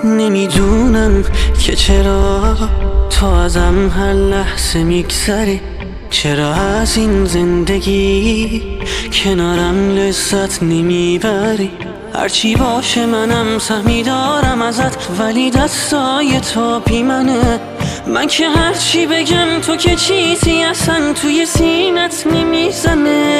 نمیدونم که چرا تو ازم هر لحظه میگذری، چرا از این زندگی کنارم لذت نمیبری. هرچی باشه منم سهمی دارم ازت، ولی دستای تو بی منه. من که هرچی بگم تو که چیزی اصلا توی سینت نمیزنه.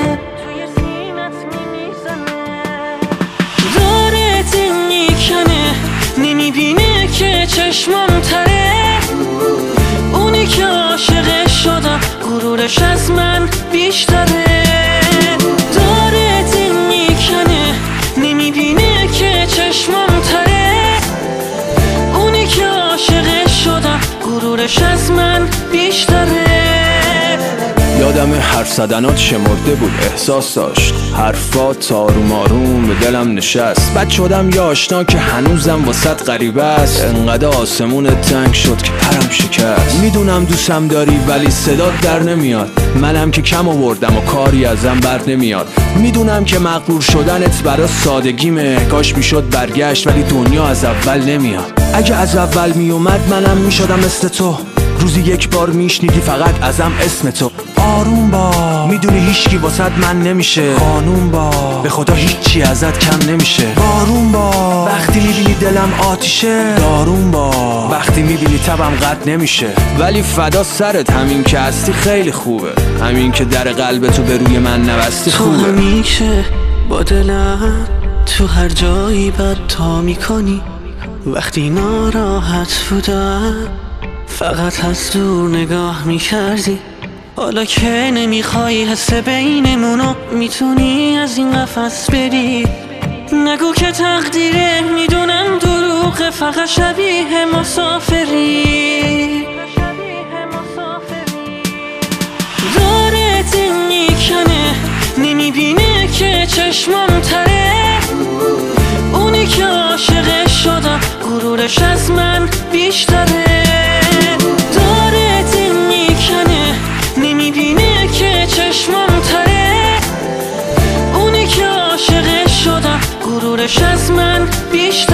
داره دل میکنه، نمیبینه که چشمام تره. اونی که عاشق شدم غرورش از من بیشتره. داره دل میکنه، نمیبینه که چشمام تره. اونی که عاشق شدم غرورش از من بیشتره. یادم حرف زدنات شمرده بود، احساس داشت حرفات آروم آروم به دلم نشست. بد شدم یا آشنا که هنوزم واسط غریبه است. انقدر آسمون تنگ شد که پرم شکست. میدونم دوستم داری ولی صدات در نمیاد. منم که کم آوردم و کاری ازم بر نمیاد. میدونم که مغرور شدنت برا سادگیمه. کاش میشد برگشت ولی دنیا از اول نمیاد. اگه از اول میومد منم میشدم مثل تو. روزی یک بار میشنیدی فقط ازم اسم تو. آروم با، میدونی هیچکی واسد من نمیشه. قانون با، به خدا هیچی ازت کم نمیشه. بارون با، وقتی میبینی دلم آتیشه. دارون با، وقتی میبینی تبم قد نمیشه. ولی فدا سرت، همین که هستی خیلی خوبه. همین که در قلبتو به روی من نبستی خوبه. تو همیشه با دلم تو هر جایی بد تا میکنی. وقتی ناراحت بودم فقط از دور نگاه میکردی. حالا که نمیخوای حس بینمونو، میتونی از این قفس بری. نگو که تقدیره، میدونم دروغه، فقط شبیه مسافری. داره دل میکنه، نمیبینه که چشمام تره. اونی که عاشق شدم غرورش از من بیشتره. داره دل میکنه، نمیبینه که چشمام تره. اونی که عاشق شدم غرورش از من بیشتره.